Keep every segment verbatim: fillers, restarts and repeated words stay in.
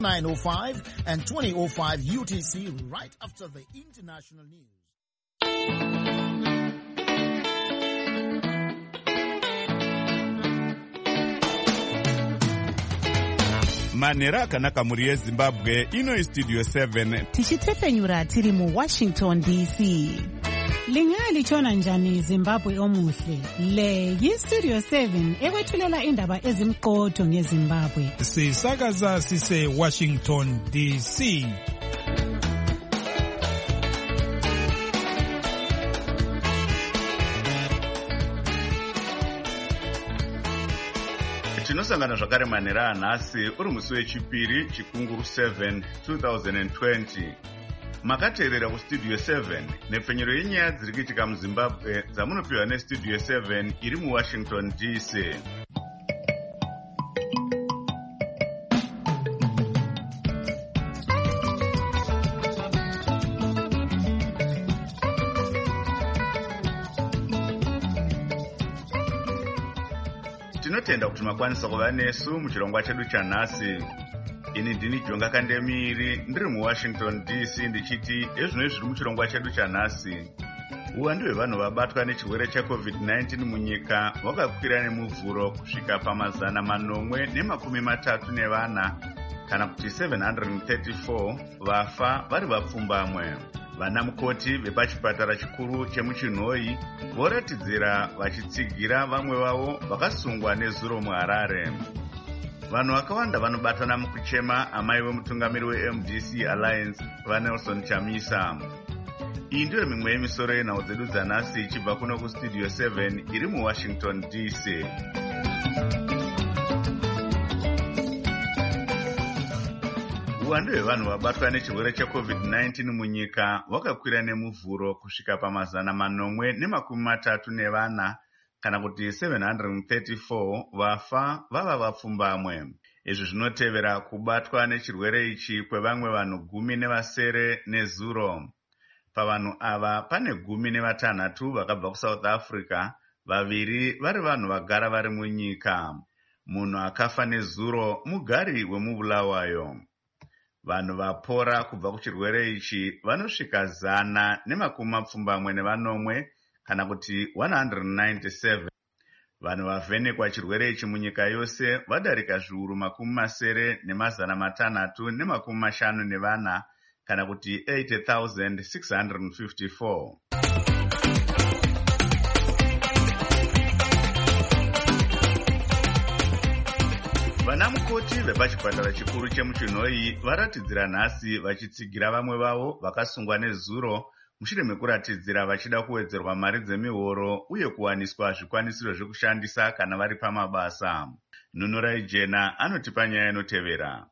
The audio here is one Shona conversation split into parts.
nine oh five and twenty oh five U T C right after the international news. Manera akanaka muri yeZimbabwe ino studio seven tichitefenyura tiri mu Washington D C. Lingali chona njani Zimbabwe omuhle. Le yi Studio seven ekwethulela indaba ezimqotho ngeZimbabwe. Sisakaza sise Washington D C. tinosangana zvakare manhera anhasi uri musi wechipiri chikunguru seven twenty twenty. Makateerera kustudio seven nepfenyero yenyaya dziri kuitika muZimbabwe dzamunopiwa nestudio seven iri muWashington D C. Tinotenda kuti makwanisa kuva nesu muchirongwa chedu chanhasi. Ini ndini Jonga Kandemiri ndiri muWashington D C ndichiti ezvino zviri muchirongwa chedu chanhasi. Uwandu hwevanhu vabatwa nechirwere checovid nineteen munyika hwakakwira nemuvhuro kusvika pamazana manomwe nemakumi matatu nevana kana kuti seven hundred thirty-four vafa vari vapfumbamwe. Vana mukoti vepachipatara chikuru chemuChinhoyi voratidzira vachitsigira vamwe vavo vakasungwa nezuro muHarare. Vanhu vakawanda vanobatana mukuchema amai vemutungamiri weM D C Alliance vaNelson Chamisa. Iyi ndiyo mimwe yemisoro yenhau dzedu dzanhasi ichibva kuno kustudio seven iri muWashington D C. Uwandu hwevanhu vabatwa nechirwere checovid nineteen munyika hwakakwira nemuvhuro kusvika pamazana manomwe nemakumi matatu nevana kana kuti seven hundred thirty-four vafa vava vapfumbamwe. Izvi zvinotevera kubatwa nechirwere ichi kwevamwe vanhu gumi nevasere nezuro. Pavanhu ava pane gumi nevatanhatu vakabva kuSouth Africa, vaviri vari vanhu vagara vari munyika. Munhu akafa nezuro mugari wemubulawayo. Vanhu vapora kubva kuchirwere ichi vanosvika zana nemakumi mapfumbamwe nevanomwe kana kuti one hundred ninety-seven. Vanhu vavhenekwa chirwere ichi munyika yose vadarika zviuru makumi masere nemazana matanhatu nemakumi mashanu nevana kana kuti eighty thousand six hundred fifty-four. Vana mukoti vepachipatara chikuru chemuChinhoyi varatidzira nhasi vachitsigira vamwe vavo vakasungwa nezuro mushure mekuratidzira vachida kuwedzerwa mari dzemihoro uye kuwaniswa zvikwanisiro zvekushandisa kana vari pamabasa. Nunurai Jena anotipa nyaya inotevera.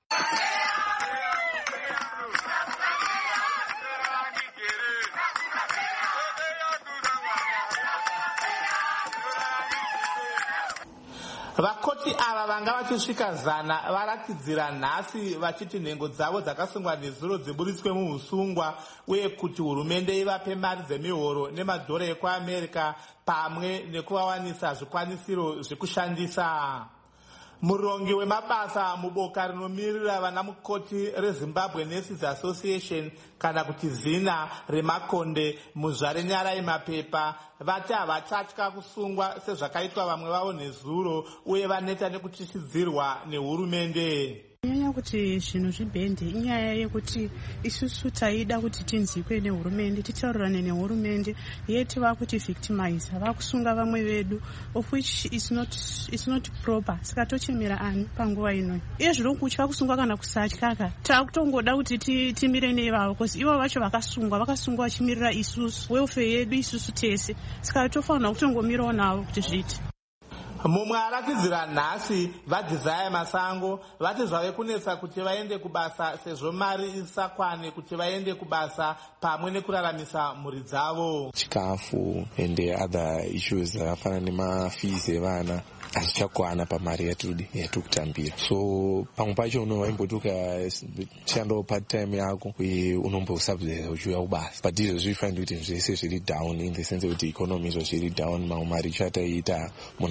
Vakoti ava vanga vachisvika zana varatidzira nhasi vachiti nhengo dzavo dzakasungwa nezuro dziburitswe muhusungwa uye kuti hurumende ivape mari dzemihoro nemadhora ekuAmerica pamwe nekuvawanisa zvikwanisiro zvekushandisa. Murongi wemabasa muboka rinomirira vana mukoti reZimbabwe Nurses Association kana kuti zina reMakonde muzvare Nyarai Mapepa vati havachatya kusungwa sezvakaitwa vamwe vavo nezuro uye vaneta nekutyisidzirwa nehurumende. Nyanya kuti zvinhu zvibhende inyaya yekuti isusu taida kuti tinzikwe nehurumende titaurirane nehurumende yeti vakuti victimize vakusunga vamwe vedu of which is not is not proper. Saka tochemera ani panguva ino iye zviri kutya kusungwa kana kusatyaka takutongoda kuti timire nevavo because ivo vacho vakasungwa vakasungwa vachimirira isusu welfare yedu isusu tese. Saka tofanira kutongomirawo navo kuti zviite. Mumwe aratidzira nhasi vaDesire Masango vati zvave kunetsa kuti vaende kubasa sezvo mari isakwane kuti vaende kubasa pamwe nekuraramisa mhuri dzavo. Chikafu and other issues zvakafanana nemafees evana hazvichakwana pamari yatiri yatikutambira. So pamwe pacho unovaimboti ukashandawo part time yako uye unombosubsidize uchiuya kubasa, but izvo zvifanira kuti zvese zviri down in the sense kuti economy izvo zviri down, mamwe mari chataita munhu achakwanisa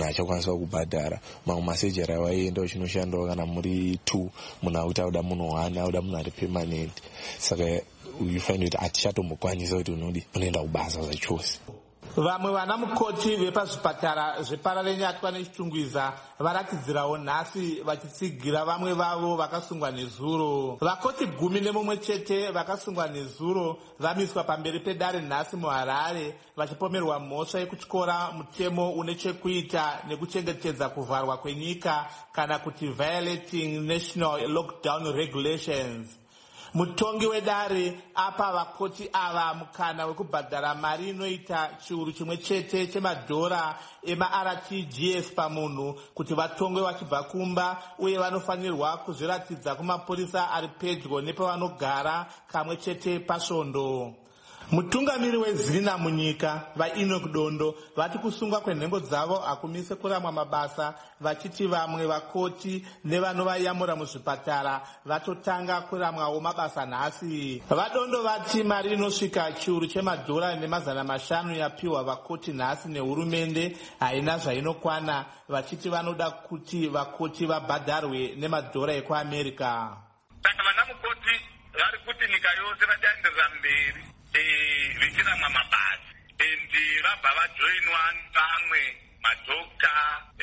unokwanisa kubhadhara. Mamwe masejari awaienda uchinoshandawo kana muri two, munhu akuti auda munhu one, auda munhu ari permanent. Saka you find kuti hatichatombokwanisa kuti unodi unoenda kubasa zvachose. Vamwe vana mukoti vepazvipatara zveParalenyatwa neChitungwiza varatidzirawo nhasi vachitsigira vamwe vavo vakasungwa nezuro. Vakoti gumi nemumwe chete vakasungwa nezuro vamiswa pamberi pedare nhasi muHarare vachipomerwa mhosva yekutyora mutemo une chekuita nekuchengetedza kuvharwa kwenyika kana kuti violating national lockdown regulations. Mutongi wedare apa vakoti ava mukana wekubhadhara mari inoita chiuru chimwe chete chemadhora ema-R T G S pamunhu kuti vatongwe vachibva kumba, uye vanofanirwa kuzviratidza kumapurisa ari pedyo nepavanogara kamwe chete pasvondo. Mutungamiri wezina munyika vaEnoch Dondo vati kusungwa kwenhengo dzavo hakumise kuramwa mabasa, vachiti vamwe vakoti nevanovayamura muzvipatara vatotanga kuramwawo mabasa nhasi. Vadondo vati mari inosvika chiuru chemadhora nemazana mashanu yapiwa vakoti nhasi nehurumende haina zvainokwana, vachiti vanoda kuti vakoti vabhadharwe nemadhora ekuAmerica. Vana mukoti vari kuti nyika yose vachaenderera mberi vichiramwa mabasa endi vabva vajoinwa vamwe madhokta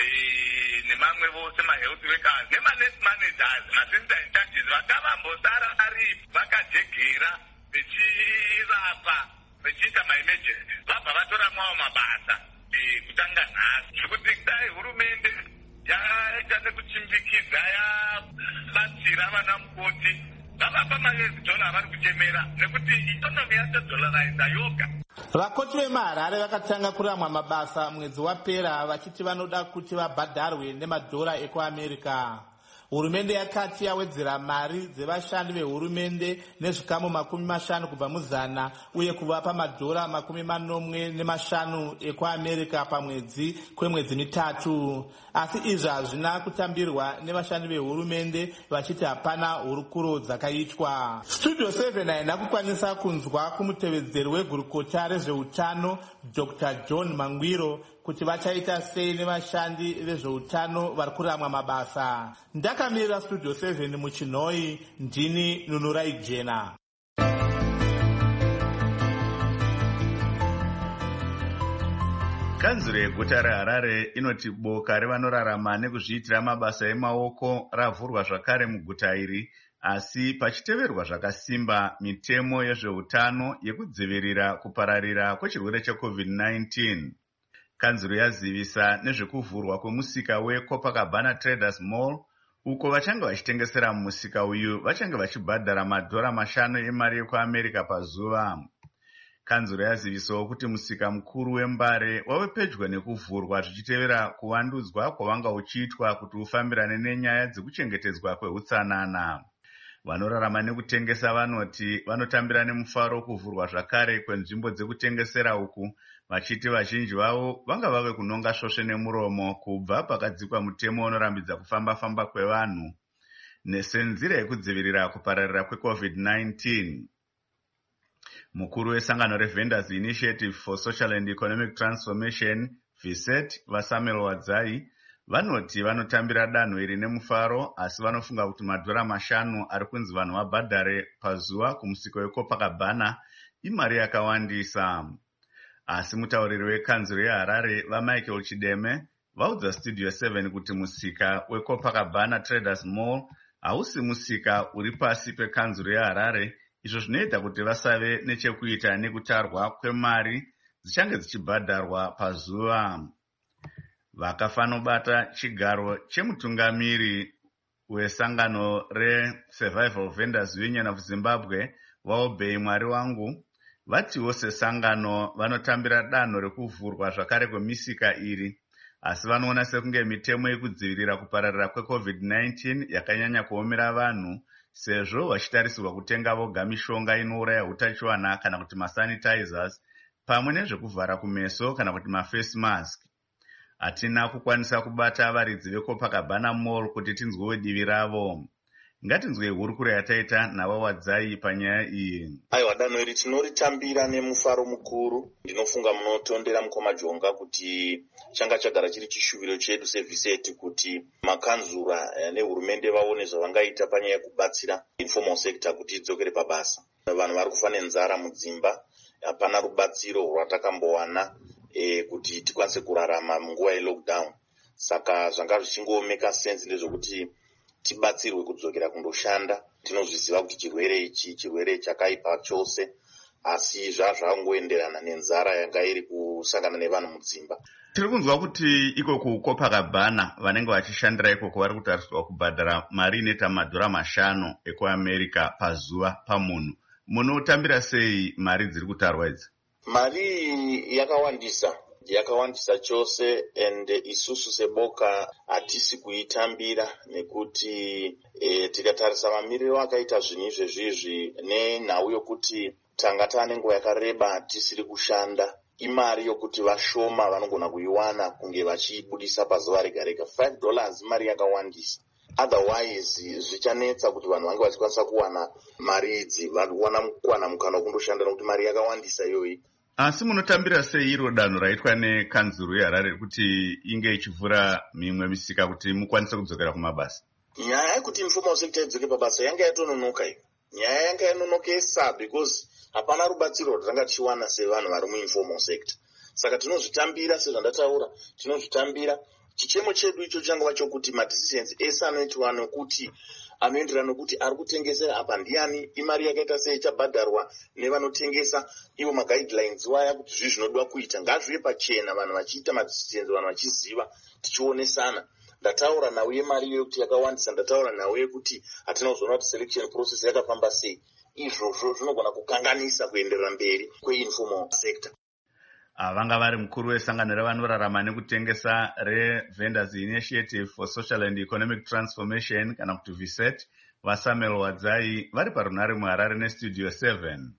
nemamwe vose mahealth workers nemanurse managers masensor charges vakavambosara ari vakajegera vechirapa vechiita maemergency vabva vatoramwawo mabasa kutanga nhasi zvekuti dai hurumende yaita nekuchimbikidza yabatsira vana mukoti vavapa mari yedhola vari kuchemera nekuti ikonomi yatodholaraidza yoga. Vakoti vemuHarare vakatanga kuramwa mabasa mwedzi wapera vachiti vanoda kuti vabhadharwe nemadhora ekuAmerica. Hurumende yakati yawedzera mari dzevashandi vehurumende nezvikamu makumi mashanu kubva muzana uye kuvapa madhora makumi manomwe nemashanu ekuAmerica pamwedzi kwemwedzi mitatu. Asi izvi hazvina kutambirwa nevashandi vehurumende vachiti hapana hurukuro dzakaitwa. Studio seven haina kukwanisa kunzwa kumutevedzeri wegurukota rezveutano Doctor John Mangwiro kuti vachaita sei nevashandi vezveutano vari kuramwa mabasa. Ndakamirira Studio seven muChinoi, ndini Nunurai Jena. Kanzuro yeguta reHarare inoti boka revanorarama nekuzviitira mabasa emaoko ravhurwa zvakare muguta iri, asi pachiteverwa zvakasimba mitemo yezveutano yekudzivirira kupararira kwechirwere checovid nineteen. Kanzuro yazivisa nezvekuvhurwa kwemusika weCopacabana Traders Mall, uko vachange vachitengesera mumusika uyu vachange vachibhadhara madhora mashanu emari yekuAmerica pazuva. Kanzuro yazivisawo kuti musika mukuru weMbare wave pedyo nekuvhurwa zvichitevera kuvandudzwa kwavanga uchiitwa kuti ufambirane nenyaya dzekuchengetedzwa kweutsanana. Vanorarama nekutengesa vanoti vanotambira nemufaro kuvhurwa zvakare kwenzvimbo dzekutengesera uku, vachiti vazhinji vavo vanga vave kunonga svosve nemuromo kubva pakadzikwa mutemo unorambidza kufamba-famba kwevanhu nesenzira yekudzivirira kupararira kwecovid nineteen. Mukuru wesangano reVendors Initiative for Social and Economic Transformation, V S E T, vaSamuel Wadzai, vanoti vanotambira danho iri nemufaro, asi vanofunga kuti madhora mashanu ari kunzi vanhu vabhadhare pazuva kumusika weCopacabana imari yakawandisa. Asi mutauriri wekanzuro yeHarare vaMichael Chideme vaudza Studio seven kuti musika weCopacabana Traders Mall hausi musika uri pasi pekanzuro yeHarare, izvo zvinoita kuti vasave nechekuita nekutarwa kwemari dzichange dzichibhadharwa pazuva. Vakafanobata chigaro chemutungamiri wesangano reSurvival Vendors Union of Zimbabwe, Waobei Mwari Wangu, vatiwo sesangano vanotambira danho rekuvhurwa zvakare kwemisika iri, asi vanoona sekunge mitemo yekudzivirira kupararira kwecovid nineteen yakanyanya kuomera vanhu, sezvo vachitarisirwa kutenga voga mishonga inouraya utachiwana kana kuti masanitizers, pamwe nezvekuvhara kumeso kana kuti maface mask. Hatina kukwanisa kubata varidzi veCopacabana Mall kuti tinzwewo divi ravo. Ngatinzwe hurukuro yataita naVawadzai panyaya iyi. Aiwa, danho iri tinoritambira nemufaro mukuru. Ndinofunga munotondera mukoma Jonga kuti changa chagara chiri chishuviro chedu sevhiseti kuti makanzura nehurumende vaone zvavangaita panyaya yekubatsira informal sector kuti idzokere pabasa. Vanhu vari kufa nenzara mudzimba, hapana rubatsiro rwatakambowana e, kuti tikwanise kurarama munguva yelockdown. Saka zvanga zvichingomeka sense ndezvokuti tibatsirwe kudzokera kundoshanda. Tinozviziva kuti chirwere ichi chirwere chakaipa chose, asi zvazvangoenderana nenzara yanga iri kusangana nevanhu mudzimba. Tiri kunzwa kuti ikoko Copacabana vanenge vachishandira ikoko vari kutariswa kubhadhara mari inoita madhora mashanu ekuAmerica pazuva pamunhu. Munotambira sei mari dziri kutarwa idzi? Mari yakawandisa, yakawandisa chose, and isusu seboka hatisi kuitambira nekuti e, tikatarisa mamiriro akaita zvinhu izvezvizvi nenhau yokuti tanga tane nguva yakareba tisiri kushanda. Imari yokuti vashoma vanogona kuiwana kunge vachibudisa pazuva rega rega. five dollars mari yakawandisa. Otherwise zvichanetsa kuti vanhu vange vachikwanisa kuwana mari idzi, vawana kuwana mukana wekundoshanda nokuti mari yakawandisa iyoyi. Asi munotambira sei iro danho raitwa nekanzuru yeHarare kuti inge ichivhura mimwe misika kuti mukwanise kudzokera kumabasa? Nyaya yekuti informal sector idzoke pabasa yanga yatononoka iyo. Nyaya yanga yanonokesa because hapana rubatsiro rwatanga tichiwana sevanhu vari muinformal sector. Saka tinozvitambira sezvandataura, tinozvitambira. Chichemo chedu icho changa chokuti madecisions ese anoitwa nokuti anoenderana nokuti ari kutengesera apa ndiani, imari yakaita sei ichabhadharwa nevanotengesa, ivo maguidelines waya kuti zvi zvinodwa kuita ngazvive pachena, vanhu vachiita madecisions, vanhu vachiziva, tichionesana. Ndataura nawe yemari yokuti yakawandisa, ndataura nawe yekuti hatina kuzoona kuti selection process yakafamba sei. Izvozvo zvinogona kukanganisa kuenderera mberi kweinformal sector. Vanga vari mukuru wesangano revanorarama nekutengesa reVendors Initiative for Social and Economic Transformation kana kuti VSET, vaSamuel Wadzai vari parunare muHarare nestudio seven.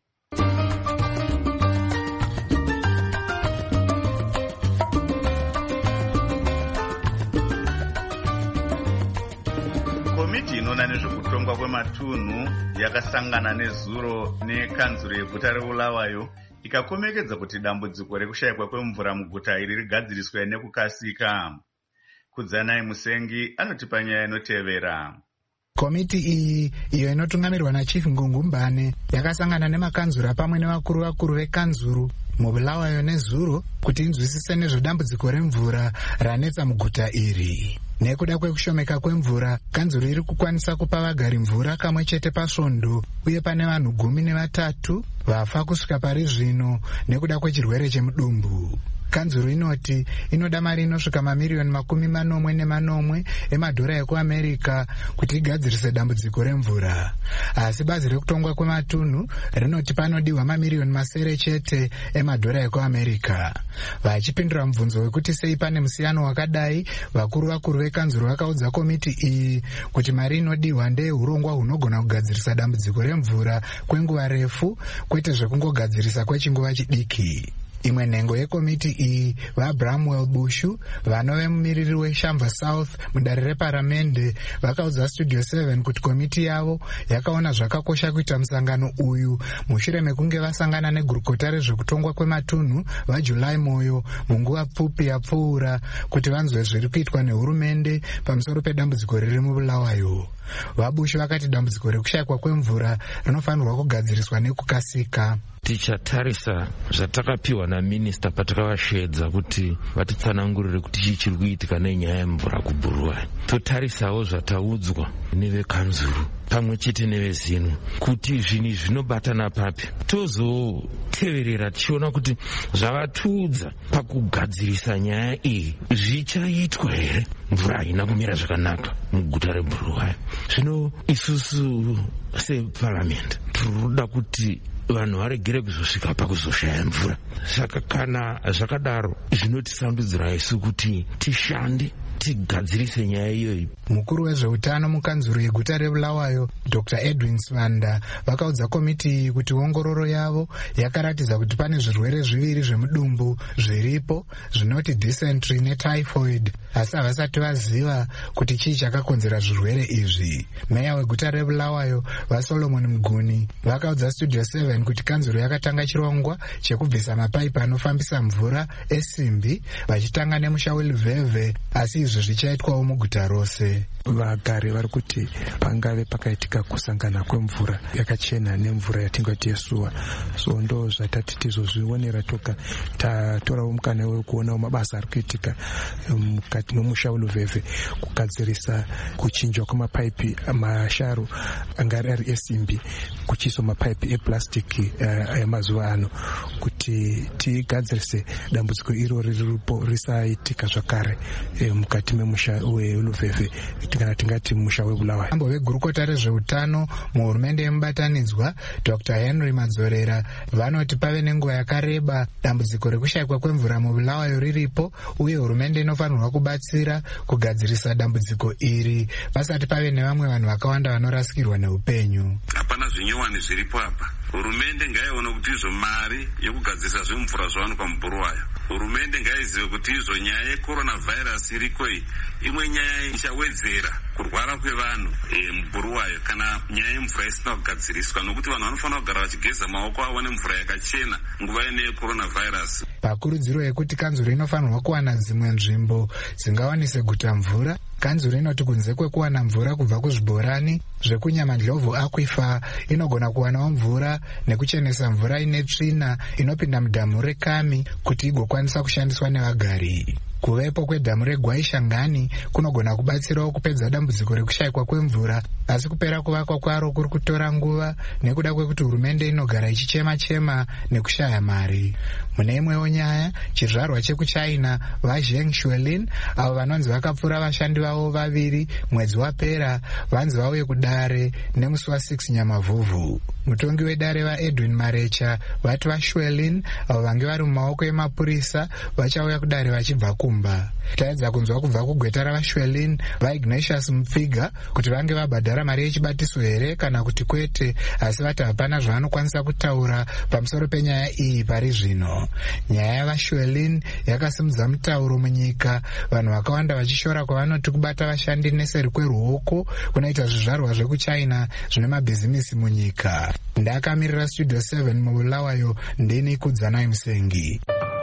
Komiti inoona nezvekutongwa kwematunhu yakasangana nezuro nekanzuro yeguta reBulawayo ikakomekedza kuti dambudziko rekushayikwa kwemvura muguta iri rigadziriswe nekukasika. Kudzanai Musengi anotipa nyaya inotevera. Komiti iyi iyo inotungamirwa naChief Ngungumbane yakasangana nemakanzura pamwe nevakuru vakuru vekanzuru muBulawayo nezuro kuti inzwisise nezvedambudziko remvura ranetsa muguta iri. Nekuda kwekushomeka kwemvura, kanzuru iri kukwanisa kupa vagari mvura kamwe chete pasvondo, uye pane vanhu gumi nevatatu vafa kusvika pari zvino nekuda kwechirwere chemudumbu. Kanzuru inoti inoda mari inosvika mamiriyoni makumi manomwe nemanomwe emadhora ekuAmerica kuti igadzirise dambudziko remvura. Asi bazi rekutongwa kwematunhu rinoti panodiwa mamiriyoni masere chete emadhora ekuAmerica. Vachipindura mubvunzo wekuti sei pane musiyano wakadai, vakuru vakuru vekanzuru vakaudza komiti iyi kuti mari inodiwa ndeyehurongwa hunogona kugadzirisa dambudziko remvura kwenguva refu, kwete zvekungogadzirisa kwechinguva chidiki. Imwe nhengo yekomiti iyi vaBramwell Bushu, vanove mumiriri weShamva South mudare reparamende, vakaudza Studio seven kuti komiti yavo yakaona zvakakosha kuita musangano uyu mushure mekunge vasangana negurukota rezvekutongwa kwematunhu vaJuly Moyo munguva pfupi yapfuura kuti vanzwe zviri kuitwa nehurumende pamusoro pedambudziko riri muBulawayo. VaBushu vakati dambudziko rekushayikwa kwemvura rinofanirwa kugadziriswa nekukasika. Tichatarisa zvatakapiwa naminista patakavashedza kuti vatitsanangurire kuti chii chiri kuitika nenyaya yemvura kuBulawayo. Totarisawo zvataudzwa nevekanzuru pamwe chete nevezinu kuti zvinhu zvinobatana papi. Tozoteverera tichiona kuti zvavatiudza pakugadzirisa nyaya iyi zvichaitwa here. Mvura haina kumira zvakanaka muguta reBulawayo. Zvino isusu separamendi tinoda kuti vanhu varegere kuzosvika pakuzoshaya mvura. Saka kana zvakadaro zvinotisambidzira isu kuti tishande tigadzirise nyaya iyoyi. Mukuru wezveutano mukanzuro yeguta reBulawayo Doctor Edwin Swanda vakaudza komiti kuti ongororo yavo yakaratidza kuti pane zvirwere zviviri zvemudumbu zviripo zvinoti dysentery netyphoid, asi havasati vaziva kuti chii chakakonzera zvirwere izvi. Meya weguta reBulawayo vaSolomon Muguni vakaudza Studio seven kuti kanzuro yakatanga chirongwa chekubvisa mapaipi anofambisa mvura esimbi vachitanga nemusha weLuveve, asi izvi zvichaitwawo muguta rose. Vagari vari kuti pangave pakaitika kusangana kwemvura yakachena nemvura yatingati yesuwa, so ndo zvatati tizozvionera toka tatorawo mukana wekuonawo mabasa ari kuitika mukati memusha weLuveve kugadzirisa kuchinjwa kwemapaipi masharu angari ari esimbi kuchiiswa mapaipi epurasitiki emazuva ano kuti tigadzirise dambudziko irori riripo risaitika zvakare mukati memusha weLuveve kana tingati musha weBulawayo. Mambo vegurukota rezveutano muhurumende yemubatanidzwa Doctor Henry Madzorera vanoti pave nenguva yakareba dambudziko rekushayikwa kwemvura muBulawayo riripo, uye hurumende inofanirwa kubatsira kugadzirisa dambudziko iri pasati pave nevamwe vanhu vakawanda vanorasikirwa neupenyu. Hapana zvinyowani zviripo apa. Hurumende ngaione kuti izo mari yekugadzirisa zvemvura zvawanikwa muBulawayo. Hurumende ngaizive kuti izo nyaya yeCoronavirus iriko iyi imwe nyaya ichawedzera kurwara kwevanhu muBulawayo kana nyaya yemvura isina kugadziriswa, nokuti vanhu vanofanira kugara vachigeza maoko avo nemvura yakachena nguva ine yeCoronavirus. Pakurudziro yekuti kanzuro inofanirwa kuwana dzimwe nzvimbo dzingawanise guta mvura, kanzuro inoti kunze kwekuwana mvura kubva kuzvibhorani zvekunyamandlovu Aquifer inogona kuwanawo mvura nekuchenesa mvura ine tsvina inopinda mudhamu reKami kuti igokwanisa kushandiswa nevagari. Kuvepo kwedhamu reGwaishangani kunogona kubatsirawo kupedza dambudziko rekushayikwa kwemvura, asi kupera kuvakwa kwaro kuri kutora nguva nekuda kwekuti hurumende inogara ichichema-chema nekushaya mari. Mune imwewo nyaya, chizvarwa chekuChina vaZheng Shuelin avo vanonzi vakapfura vashandi vavo vaviri mwedzi wapera vanzi vauye kudare nemusi wa6 Nyamavhuvhu. Mutongi wedare vaEdwin Marecha vati vaShuelin avo vange vari mumaoko emapurisa vachauya kudare vachibva kumba. Taedza kunzwa kubva kugweta ravaShuelin vaIgnatius Mupfiga kuti vange vabhadhara mari yechibatiso here kana kuti kwete, asi vati hapana zvavanokwanisa kutaura pamusoro penyaya iyi pari zvino. Nyaya yavaShuelin yakasimudza mutauro munyika, vanhu vakawanda vachishora kwavanoti kubata vashandi neseri kweruoko kunoita zvizvarwa zvekuChina zvine mabhizimisi munyika. Ndakamirira Studio seven muBulawayo, ndini Kudzanai Musengi.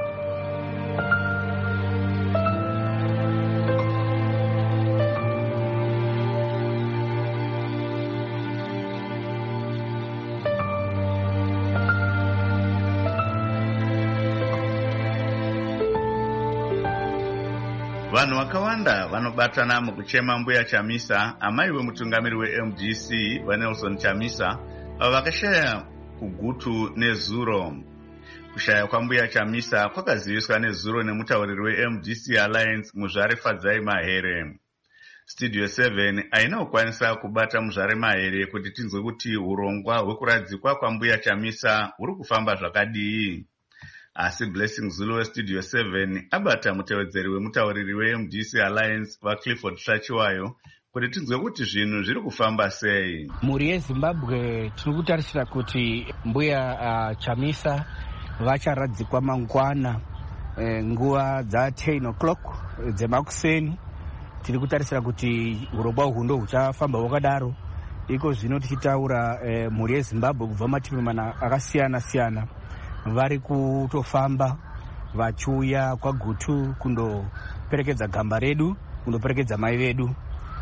Vanhu vakawanda vanobatana mukuchema Mbuya Chamisa, amai wemutungamiri weM D C vaNelson Chamisa, avo vakashaya kugutu nezuro. Kushaya kwaMbuya Chamisa kwakaziviswa nezuro nemutauriri weM D C Alliance Muzvare Fadzai Mahere. Studio seven haina kukwanisa kubata Muzvare Mahere kuti tinzwe kuti urongwa hwekuradzikwa kwaMbuya Chamisa huri kufamba zvakadii. Asi Blessing Zulu weStudio seven abata mutevedzeri wemutauriri weM D C Alliance vaClifford Shachiwayo kuti tinzwe kuti zvinhu zviri kufamba sei. Mhuri yeZimbabwe tiri kutarisira kuti Mbuya uh, Chamisa vacharadzikwa mangwana e, nguva dza10 o'clock dzemakuseni. Tiri kutarisira kuti urongwa uhu ndo huchafamba hwakadaro. Iko zvino tichitaura e, mhuri yeZimbabwe kubva mativi mana akasiyana siyana vari kutofamba vachiuya kwagutu kundoperekedza gamba redu, kundoperekedza mai vedu.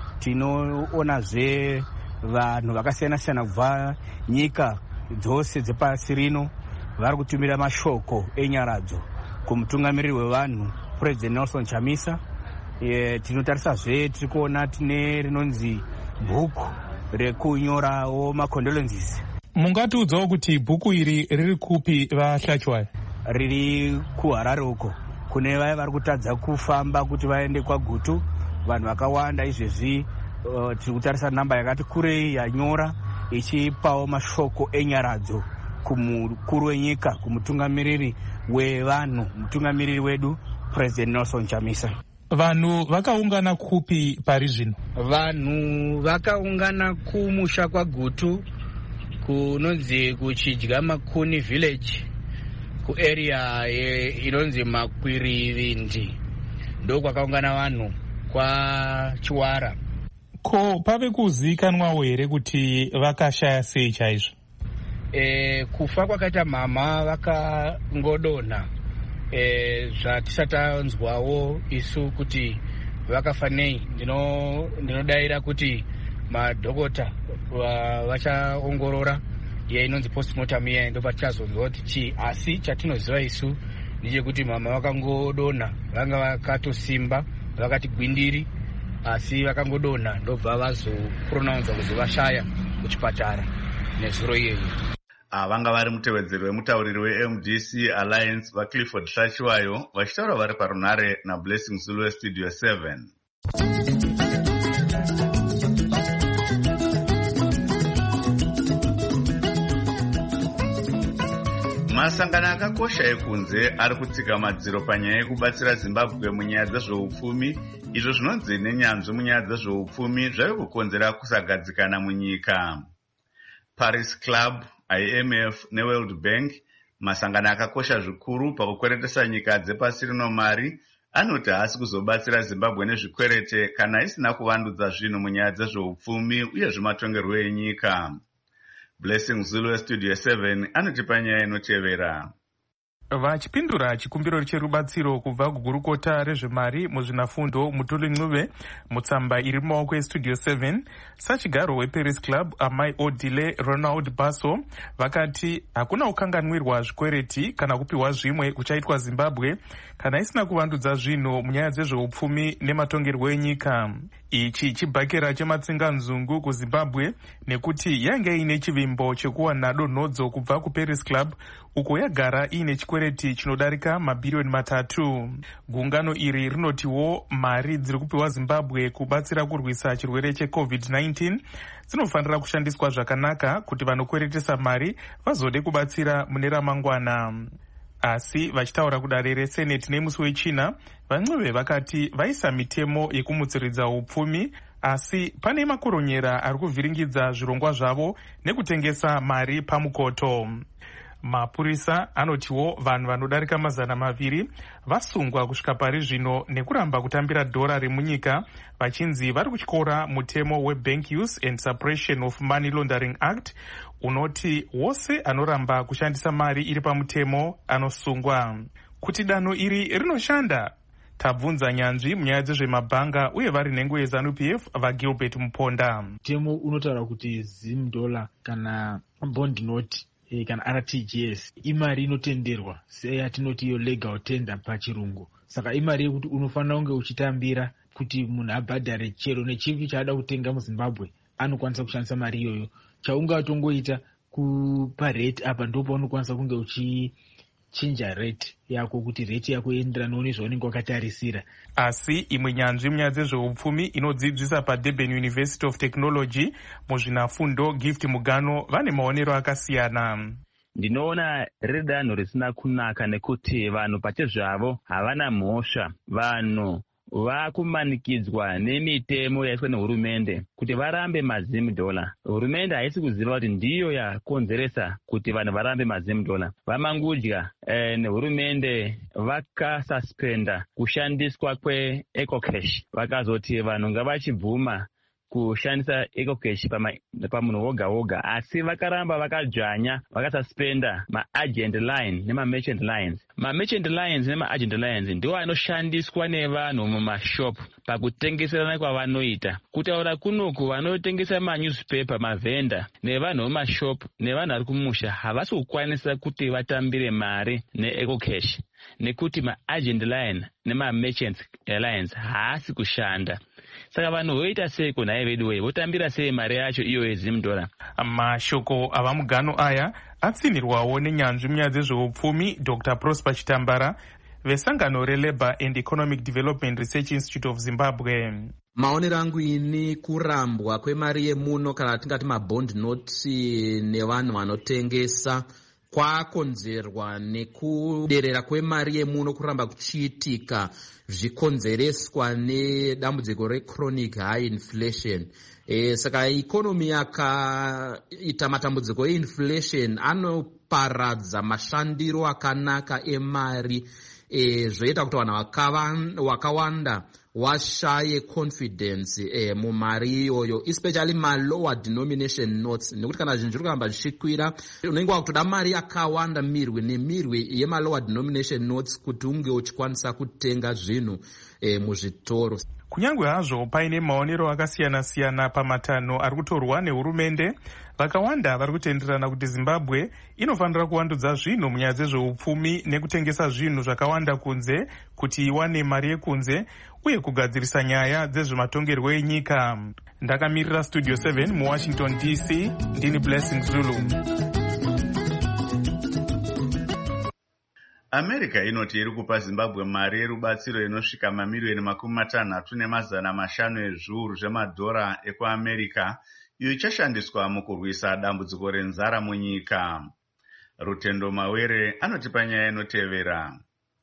Tinoonazve vanhu vakasiyana siyana kubva nyika dzose dzepasi rino vari kutumira mashoko enyaradzo kumutungamiriri wevanhu President Nelson Chamisa. E, tinotarisazve tiri kuona tine rinonzi bhuku rekunyorawo macondolences. Mungatiudzawo kuti bhuku iri riri kupi vaShachiwayo? Riri kuHarare uko kune vaya vari kutadza kufamba kuti vaende kwagutu. Vanhu vakawanda izvezvi uh, tiri kutarisa namba yakati kurei yanyora ichipawo mashoko enyaradzo kumukuru wenyika, kumutungamiriri wevanhu, mutungamiriri wedu President Nelson Chamisa. Vanhu vakaungana kupi pari zvino? Vanhu vakaungana kumusha kwaGutu kunonzi kuchidya Makuni village kuarea inonzi Makwirivindi, ndo kwakaungana vanhu kwa Chiwara. Ko pave kuzikanwawo here kuti vakashaya sei chaizvo? E, kufa kwakaita mama vakangodonha. E, zvatisatanzwawo isu kuti vakafa nei. Ndino ndinodayira kuti madhokota vachaongorora ye inonzi postmortem ye ndo vachazonzwa kuti chi, asi chatinoziva isu ndechekuti mama vakangodonha, vanga vakatosimba, vakati gwindiri, asi vakangodonha ndobva vazopronounza kuti vashaya kuchipatara nezuro iyeyo. Vanga vari mutevedzeri wemutauriri we-M D C Alliance vaClifford Hlachiwayo vachitaura vari parunare naBlessing Zulu Studio seven. Masangano akakosha ekunze ari kutsika madziro panyaya yekubatsira Zimbabwe munyaya dzezveupfumi, izvo zvinonzi nenyanzvi munyaya dzezveupfumi zvave kukonzera kusagadzikana munyika. Paris Club, I M F neWorld Bank, masangano akakosha zvikuru pakukweretesa nyika dzepasi rino mari, anoti haasi kuzobatsira Zimbabwe nezvikwerete kana isina kuvandudza zvinhu munyaya dzezveupfumi uye zvematongerwo enyika. Blessing Zulu Studio seven anotipa nyaya inotevera. Vachipindura chikumbiro cherubatsiro kubva kugurukota rezvemari muzvinafundo Mutuli Ncube mutsamba iri mumaoko eStudio seven, sachigaro weParis Club Amai Odile Ronald Basso vakati hakuna kukanganwirwa zvikwereti kana kupiwa zvimwe kuchaitwa Zimbabwe kana isina kuvandudza zvinhu munyaya dzezveupfumi nematongerwo enyika. Ichi chibhakera chematsinganzungu kuZimbabwe nekuti yange ine chivimbo chekuwana donhodzo kubva kuParis Club uko yagara ine chikwereti chinodarika mabhiriyoni matatu. Gungano iri rinotiwo mari dziri kupiwa Zimbabwe kubatsira kurwisa chirwere cheCovid nineteen dzinofanira kushandiswa zvakanaka kuti vanokweretesa mari vazode kubatsira mune ramangwana. Asi vachitaura kudare reSenate nemusi wechina, vaNcube vakati vaisa mitemo yekumutsiridza upfumi, asi pane makoronyera ari kuvhiringidza zvirongwa zvavo nekutengesa mari pamukoto. Mapurisa anotiwo vanhu vanodarika mazana maviri vasungwa kusvika pari zvino nekuramba kutambira dhora remunyika, vachinzi vari kutyora mutemo weBank Use and Suppression of Money Laundering Act unoti wose anoramba kushandisa mari iri pamutemo anosungwa. Kuti danho iri rinoshanda, tabvunza nyanzvi munyaya dzezvemabhanga uye vari nhengo yeZANU P F vaGilbert Muponda. Mutemo unotaura kuti zim dollar kana bond note kana R T G S imari inotenderwa seyatinoti iyo legal tender pachirungu. Saka imari yekuti unofanira kunge uchitambira kuti munhu abhadhare chero nechipi chaada kutenga muZimbabwe anokwanisa kushandisa mari iyoyo. Chaungatongoita kupa rate apa ndipo paunokwanisa kunge uchichinja rate yako kuti rate yako ienderane nezvaunenge wakatarisira. Asi imwe nyanzvi munyaya dzezveupfumi inodzidzisa paDurban University of Technology muzvinafundo Gift Mugano vane maonero akasiyana. Ndinoona riri danho risina kunaka nekuti vanhu pachezvavo havana mhosva. Vanhu vakumanikidzwa nemitemo yaiswa nehurumende kuti varambe mazimu dola. Hurumende haisi kuziva kuti ndiyo yakonzeresa kuti vanhu varambe mazimu dola. Vamangudya eh, nehurumende vakasuspenda kushandiswa kweEcocash, vakazoti vanhu ngavachibvuma kushandisa EcoCash pamunhu woga woga, asi vakaramba vakadzvanya vakasuspenda maagent line nemamerchant lines. Mamerchant lines nemaagent lines ndiwo anoshandiswa nevanhu mumashop pakutengeserana kwavanoita. Kutaura kunoku vanotengesa manewspaper, mavenda nevanhu vemashop nevanhu vari kumusha havasi kukwanisa kuti vatambire mari neEcoCash nekuti maagent line nemamerchant lines haasi kushanda. Saka vanhu voita sei kunhai vedu wei, votambira sei mari yacho iyo yeZim dollar? Mashoko avamugano aya atsinirwawo nenyanzvi munyaya dzezveupfumi Doctor Prosper Chitambara vesangano reLabour and Economic Development Research Institute of Zimbabwe. Maonero angu ini kurambwa kwemari yemuno kana tingati mabond notes nevanhu vanotengesa kwakonzerwa nekuderera kwemari yemuno kuramba kuchiitika zvikonzereswa nedambudziko rechronic high inflation. E, saka ikonomi yakaita matambudziko einflation anoparadza mashandiro akanaka emari, e, zvoita kuti vanhu wakawanda washaye confidence eh, mumari iyoyo, especially ma-lower denomination notes, nekuti kana zvinhu zviri kuramba zvichikwira unenge wakutoda mari yakawanda mirwe nemirwe yema-lower denomination notes kuti unge uchikwanisa kutenga zvinhu eh, muzvitoro. Kunyange hazvo paine maonero akasiyana-siyana pamatanho ari kutorwa nehurumende, vakawanda vari kutenderana kuti Zimbabwe inofanira kuvandudza zvinhu munyaya dzezveupfumi nekutengesa zvinhu zvakawanda kunze kuti iwane mari yekunze uye kugadzirisa nyaya dzezvematongerwo enyika. Ndakamirira Studio seven muWashington D C, ndini Blessing Zulu. America inoti iri kupa Zimbabwe mari yerubatsiro inosvika mamiliyoni makumi matanhatu nemazana mashanu ezviuru zvemadhora ekuAmerica, iyo ichashandiswa mukurwisa dambudziko renzara munyika. Rutendo Mawere anotipa nyaya inotevera.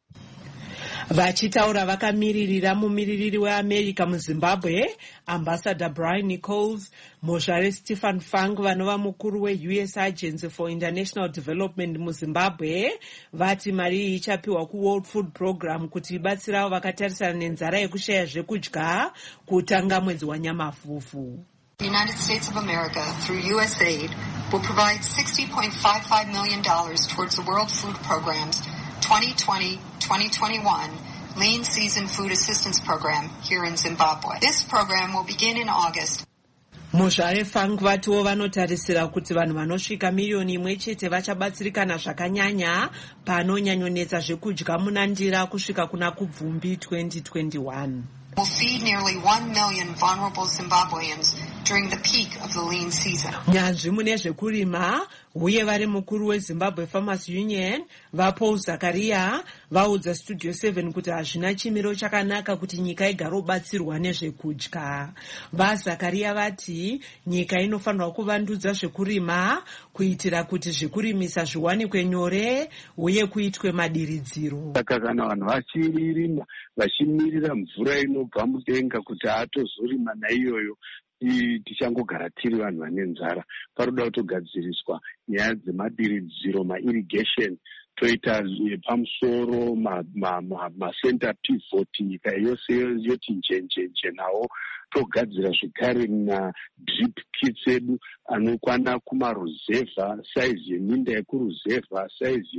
Vachitaura vakamiririra mumiririri weAmerica muZimbabwe, Ambassador Brian Nichols, Mozhare Stephen Fang vanova mukuru we-U S Agency for International Development muZimbabwe, vati mari iyi ichapiwa kuWorld Food Program kuti ibatsirawo vakatarisana nenzara yekushaya zvekudya kutanga mwedzi waNyamafufu. The United States of America, through U S A I D, will provide sixty point five five million dollars towards the World Food Program's twenty twenty to twenty twenty-one Lean Season Food Assistance Program here in Zimbabwe. This program will begin in August. Mozhare Fang vatiwo vanotarisira kuti vanhu vanosvika miliyoni imwe chete vachabatsirikana zvakanyanya panonyanyonetsa zvekudya muna ndira kusvika kuna kubvumbi twenty twenty-one. Will feed nearly one million vulnerable Zimbabweans during the peak of the lean season. Nyanzvi mune zvekurima uye vari mukuru weZimbabwe Farmers Union vaPaul Zakaria vaudza Studio seven kuti hazvina chimiro chakanaka kuti nyika igare ubatsirwa nezvekudya. VaZakaria vati nyika inofanirwa kuvandudza zvekurima kuitira kuti zvekurimisa zviwanikwe nyore uye kuitwe madiridziro. Saka kana vanhu vachirima vachimirira mvura inobva mudenga kuti atozorima naiyoyo, tichangogara tiri vanhu vane nzara. Paroda kutogadziriswa nyaya dzemadiridziro, mairrigation, toita pamusoro macenter pivot nyika yose yoti njenjenje nawo, togadzira zvekare na-drip kits edu anokwana kumaruzevha, saizi yeminda yekuruzevha, saizi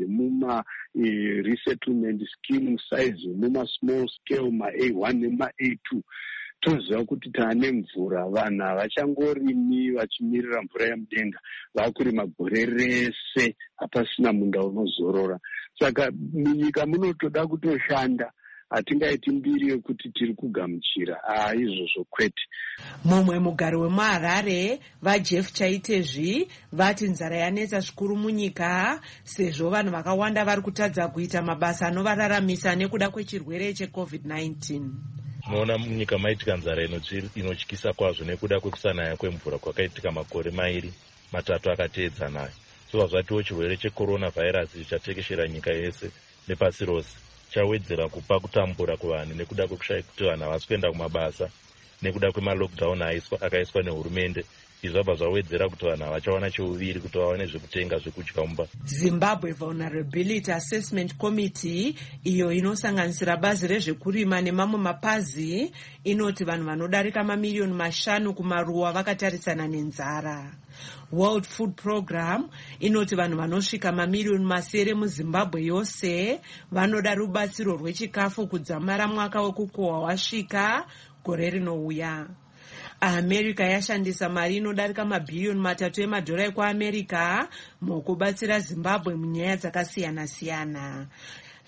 yemuma-resettlement scheme, saizi yemuma-small scale, ma-A one nema-A two. Toziva kuti taane mvura, vanhu havachangorimi vachimirira mvura yemudenga, vakurima gore rese hapasina munda unozorora. Saka munyika munotoda kutoshanda, hatingaiti mbiri yekuti tiri kugamuchira, haa izvozvo kwete. Mumwe mugari wemuHarare vaJeff Chaitezvi vati nzara yanetsa zvikuru munyika sezvo vanhu vakawanda vari kutadza kuita mabasa anovararamisa nekuda kwechirwere checovid nineteen. Tinoona munyika maitika nzara inotyisa kwazvo nekuda kwekusanaya kwemvura kwakaitika makore mairi matatu akateedzanayo. So zvatiwo chirwere cheCoronavirus chatekeshera nyika yese nepasi rose chawedzera kupa kutambura kuvanhu nekuda kwekushaya kuti vanhu havasi kuenda kumabasa nekuda kwemalockdown akaiswa nehurumende. Izvi zvabva zvawedzera kuti vanhu havachawana cheuviri kuti vawane zvekutenga zvekudya mumba. Zimbabwe Vulnerability Assessment Committee, iyo inosanganisira bazi rezvekurima nemamwe mapazi, inoti vanhu vanodarika mamiliyoni mashanu kumaruwa vakatarisana nenzara. World Food Program inoti vanhu vanosvika mamiliyoni masere muZimbabwe yose vanoda rubatsiro rwechikafu kudzamara mwaka wekukohwa wasvika gore rinouya. America yashandisa mari inodarika mabhiliyoni matatu emadhora ekuAmerica mukubatsira Zimbabwe munyaya dzakasiyana-siyana.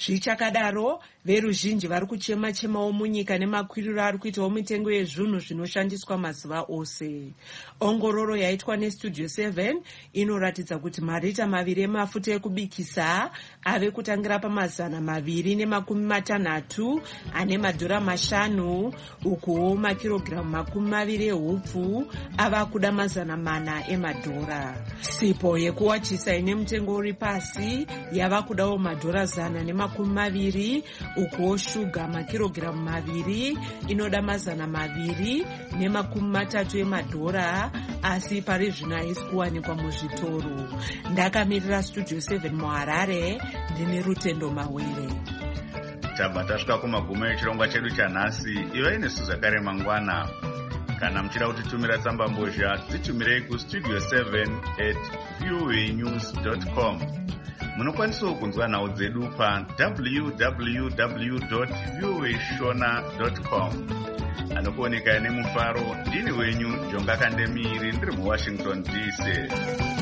Zvichakadaro, veruzhinji vari kuchema-chemawo munyika nemakwiriro ari kuitawo mitengo yezvinhu zvinoshandiswa mazuva ose. Ongororo yaitwa nestudio seven inoratidza kuti marita maviri emafuta ekubikisa ave kutangira pamazana maviri nemakumi matanhatu ane madhora mashanu, ukuwo makirogiramu makumi maviri ehupfu ava kuda mazana mana emadhora. Sipo yekuwachisa ine mutengo uri pasi yava kudawo madhora zana nemakumi maviri, ukuwo shuga makirogiramu maviri inoda mazana maviri nemakumi matatu emadhora, asi pari zvino haisi kuwanikwa muzvitoro. Ndakamirira studio seven muHarare, ndine Rutendo Mawere. Tabva tasvika kumagumo echirongwa chedu chanhasi. Ivai nesu zvakare mangwana. Kana muchida kutitumira tsamba mbozha, dzitumirei kustudio seven at voanews dot com. Munokwanisawo kunzwa nhau dzedu pa w w w dot voashona dot com. Anokuoneka nemufaro, ndini wenyu Jonga Kandemiri, ndiri muWashington D C.